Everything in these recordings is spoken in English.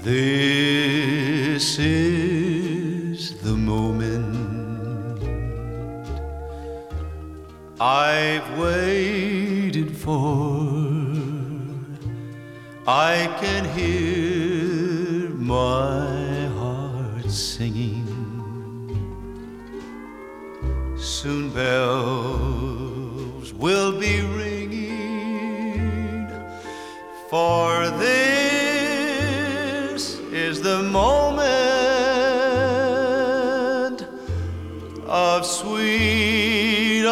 This is the moment I've waited for. I can hear my heart singing. Soon bells will be ringing, for this is the moment of sweet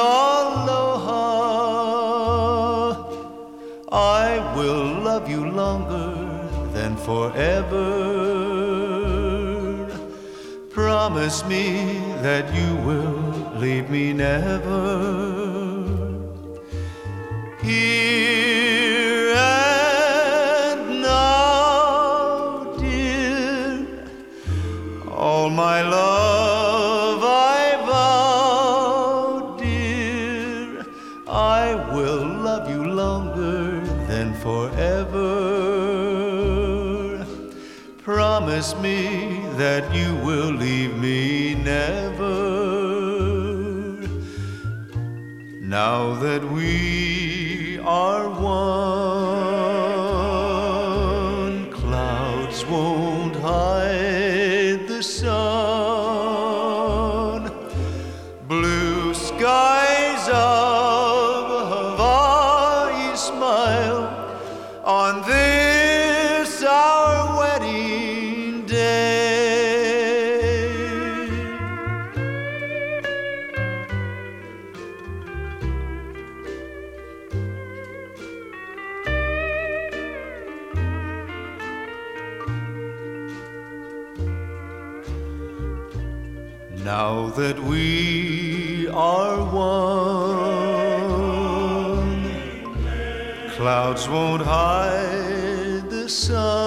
aloha. I will love you longer than forever. Promise me that you will leave me never. Here and now, dear, all my love I vow, dear, I will love you longer than forever. Promise me that you will leave me never. Now that we are one, clouds won't hide the sun. Blue skies of Hawaii smile on this our wedding day. Now that we are one, clouds won't hide the sun.